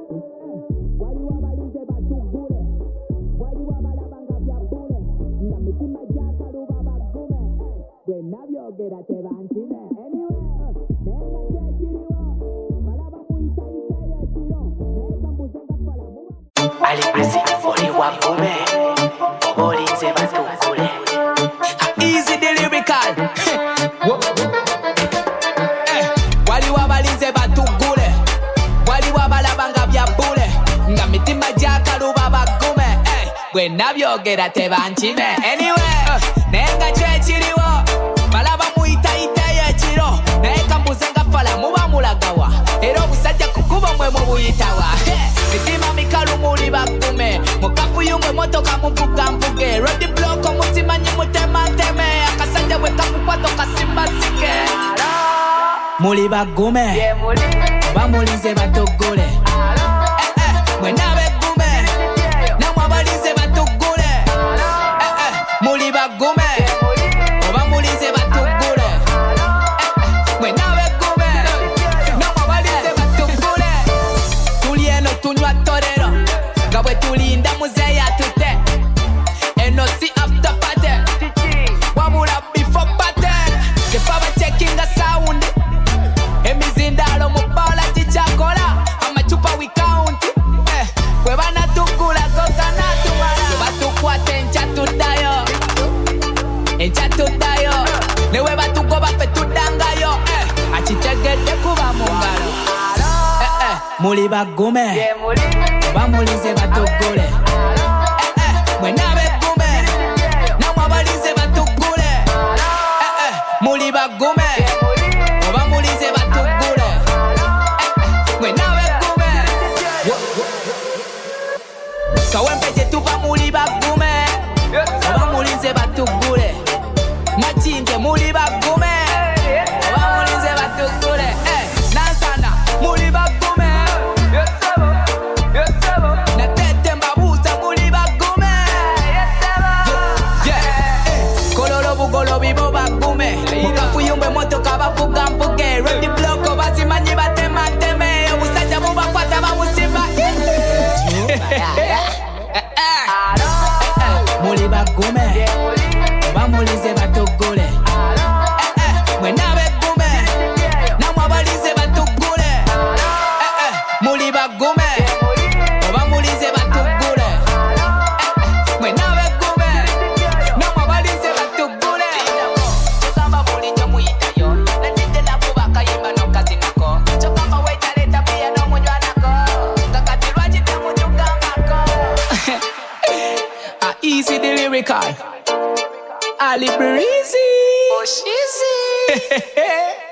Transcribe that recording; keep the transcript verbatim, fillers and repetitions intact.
Ali Prezi, Oli Wapume, Oli Zebatukule. Easy the lyrical. Wali wabalinze batugule, wali wabalabanga byabule, nga mitima gyakaluba bagume. Bwe nabyogera tebankime. Anyway, nenga kyekiriwo, balaba muyitayita y'ekiro, naye kambuze nga fala muba mulagawa, era obusajja kukuba mwe mubuyitawa. Mitima mikalu muli bakume, mukafuyumwe motoka muvuga mvuge, road block omuzimanyi mutema teme, akasajja bwe kakukwata okasimba sike. Muli bagume, oba mulize batugule. Eh eh, mwena begume, namwe abalize batugule. Eh eh, muli bagume, oba mulize batugule. Eh eh, mwena begume, namwe abalize batugule. Tuli eno tunywa torero, nga bwe tulinda muzeeyi atute. Eno si after party, wabula before party. Jefa bachekinga sound, emizindalo mubola chichakola, amachupa we count. Eh, bwe banatukula kokana tumala, batukwate encha tudayo, encha tudayo, newe batugoba fe tudangayo. Eh, achitegedde kuba mungalo. Eh eh, muli bagume, oba mulize batugule. Eh eh, mwena begume, namwe abalize batugule. Eh eh, muli bagume, oba mulize batugule. Eh eh, mwena begume. Kawempeje tuva muli bagume, oba mulize batugule. Machinge muli bagume, oba mulize batugule. Eh, Nansana muli bagume, na tete mbabuza muli bagume. Yeah, eh, kololo bugolo bibo bagume, mukafuyumwe motoka bavuga mvuge, road block bazimanyi batema teme, obusajja bubakwata bamusimba. Muli bagume, oba mulize batugule. Eh eh, mwena begume, namwe abalize batugule. Eh eh, muli bagume, oba mulize batugule. Eh eh, mwena begume, namwe abalize batugule. Chokamba bulijjo muyitayo, nedidde nakuba akayimba n'okazinako. Chokamba weetaleta pia n'omunywanako, kakati lwaki temujugambako. Ah, easy the lyrical. Ali Breezy. Oh, she's